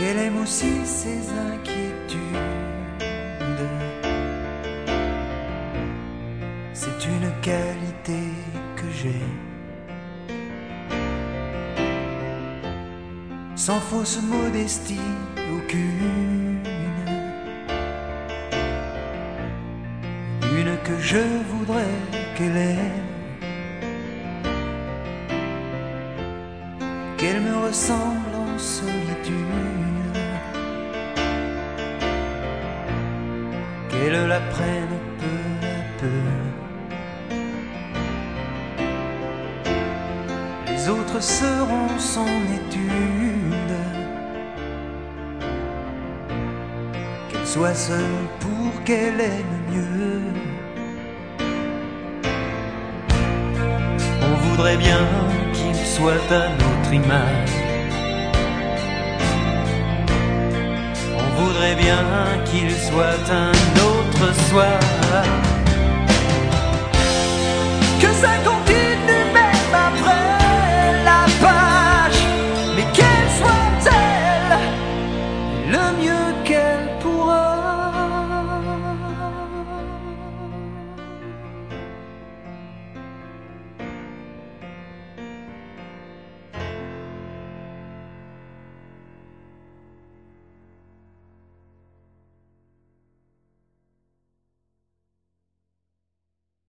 qu'elle aime aussi ses inquiétudes. C'est une qualité que j'ai, sans fausse modestie aucune, une que je voudrais qu'elle ait, qu'elle me ressemble en solitude, qu'elle la prenne peu à peu. Les autres seront son étude, qu'elle soit seule pour qu'elle aime mieux. On voudrait bien qu'il soit à notre image, on voudrait bien qu'il soit un autre soir, que ça